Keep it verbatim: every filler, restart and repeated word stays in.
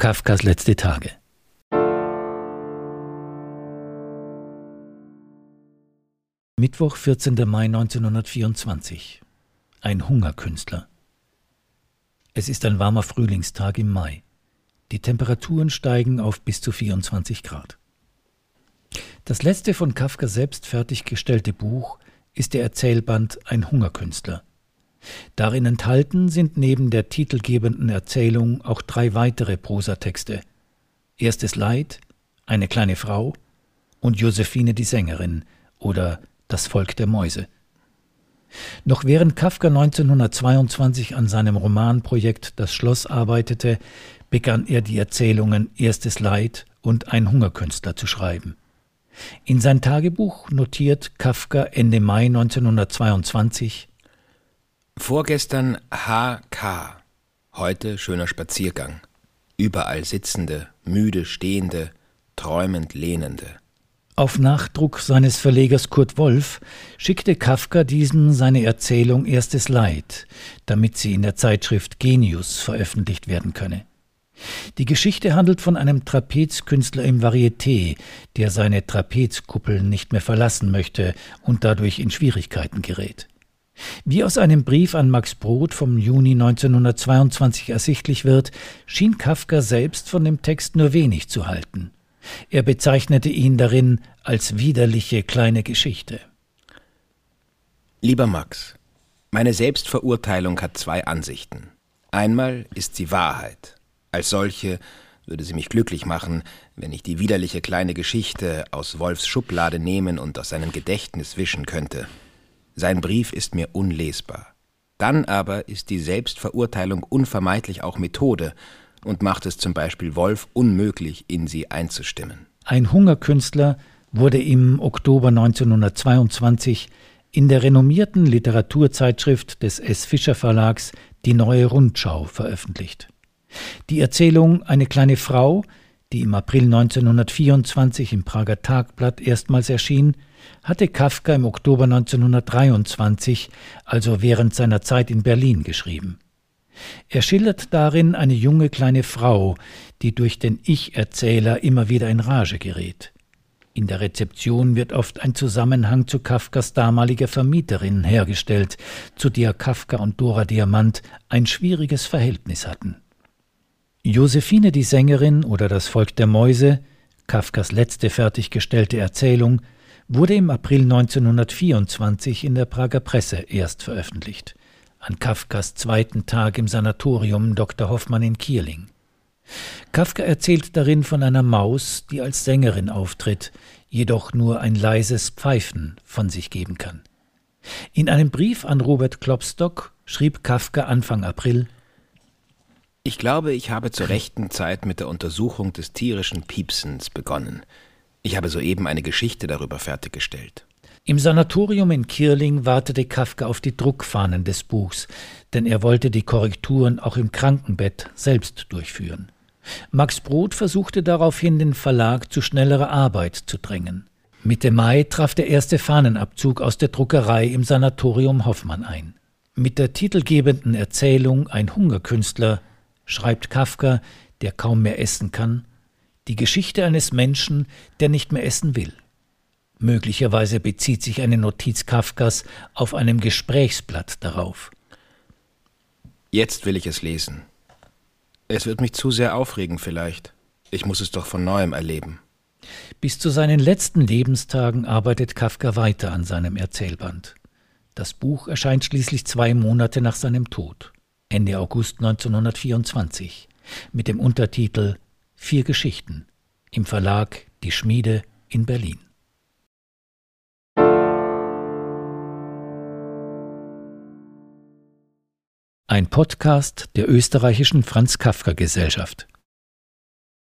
Kafkas letzte Tage. Mittwoch, vierzehnter Mai neunzehnhundertvierundzwanzig. Ein Hungerkünstler. Es ist ein warmer Frühlingstag im Mai. Die Temperaturen steigen auf bis zu vierundzwanzig Grad. Das letzte von Kafka selbst fertiggestellte Buch ist der Erzählband Ein Hungerkünstler. Darin enthalten sind neben der titelgebenden Erzählung auch drei weitere Prosatexte: Erstes Leid, Eine kleine Frau und Josephine die Sängerin oder Das Volk der Mäuse. Noch während Kafka neunzehnhundertzweiundzwanzig an seinem Romanprojekt Das Schloss arbeitete, begann er die Erzählungen Erstes Leid und Ein Hungerkünstler zu schreiben. In sein Tagebuch notiert Kafka Ende Mai neunzehnhundertzweiundzwanzig: Vorgestern H K, heute schöner Spaziergang. Überall Sitzende, müde Stehende, träumend Lehnende. Auf Nachdruck seines Verlegers Kurt Wolf schickte Kafka diesem seine Erzählung Erstes Leid, damit sie in der Zeitschrift Genius veröffentlicht werden könne. Die Geschichte handelt von einem Trapezkünstler im Varieté, der seine Trapezkuppel nicht mehr verlassen möchte und dadurch in Schwierigkeiten gerät. Wie aus einem Brief an Max Brod vom Juni neunzehnhundertzweiundzwanzig ersichtlich wird, schien Kafka selbst von dem Text nur wenig zu halten. Er bezeichnete ihn darin als widerliche kleine Geschichte. Lieber Max, meine Selbstverurteilung hat zwei Ansichten. Einmal ist sie Wahrheit. Als solche würde sie mich glücklich machen, wenn ich die widerliche kleine Geschichte aus Wolfs Schublade nehmen und aus seinem Gedächtnis wischen könnte. Sein Brief ist mir unlesbar. Dann aber ist die Selbstverurteilung unvermeidlich auch Methode und macht es zum Beispiel Wolf unmöglich, in sie einzustimmen. Ein Hungerkünstler wurde im Oktober neunzehnhundertzweiundzwanzig in der renommierten Literaturzeitschrift des S. Fischer Verlags Die Neue Rundschau veröffentlicht. Die Erzählung Eine kleine Frau, die im April neunzehnhundertvierundzwanzig im Prager Tagblatt erstmals erschien, hatte Kafka im Oktober neunzehnhundertdreiundzwanzig, also während seiner Zeit in Berlin, geschrieben. Er schildert darin eine junge kleine Frau, die durch den Ich-Erzähler immer wieder in Rage gerät. In der Rezeption wird oft ein Zusammenhang zu Kafkas damaliger Vermieterin hergestellt, zu der Kafka und Dora Diamant ein schwieriges Verhältnis hatten. Josephine die Sängerin oder Das Volk der Mäuse, Kafkas letzte fertiggestellte Erzählung, wurde im April neunzehnhundertvierundzwanzig in der Prager Presse erst veröffentlicht, an Kafkas zweiten Tag im Sanatorium Doktor Hoffmann in Kierling. Kafka erzählt darin von einer Maus, die als Sängerin auftritt, jedoch nur ein leises Pfeifen von sich geben kann. In einem Brief an Robert Klopstock schrieb Kafka Anfang April: Ich glaube, ich habe zur rechten Zeit mit der Untersuchung des tierischen Piepsens begonnen. Ich habe soeben eine Geschichte darüber fertiggestellt. Im Sanatorium in Kierling wartete Kafka auf die Druckfahnen des Buchs, denn er wollte die Korrekturen auch im Krankenbett selbst durchführen. Max Brod versuchte daraufhin, den Verlag zu schnellerer Arbeit zu drängen. Mitte Mai traf der erste Fahnenabzug aus der Druckerei im Sanatorium Hoffmann ein. Mit der titelgebenden Erzählung Ein Hungerkünstler schreibt Kafka, der kaum mehr essen kann, die Geschichte eines Menschen, der nicht mehr essen will. Möglicherweise bezieht sich eine Notiz Kafkas auf einem Gesprächsblatt darauf. Jetzt will ich es lesen. Es wird mich zu sehr aufregen vielleicht. Ich muss es doch von Neuem erleben. Bis zu seinen letzten Lebenstagen arbeitet Kafka weiter an seinem Erzählband. Das Buch erscheint schließlich zwei Monate nach seinem Tod, Ende August neunzehnhundertvierundzwanzig, mit dem Untertitel Vier Geschichten im Verlag Die Schmiede in Berlin. Ein Podcast der österreichischen Franz-Kafka-Gesellschaft.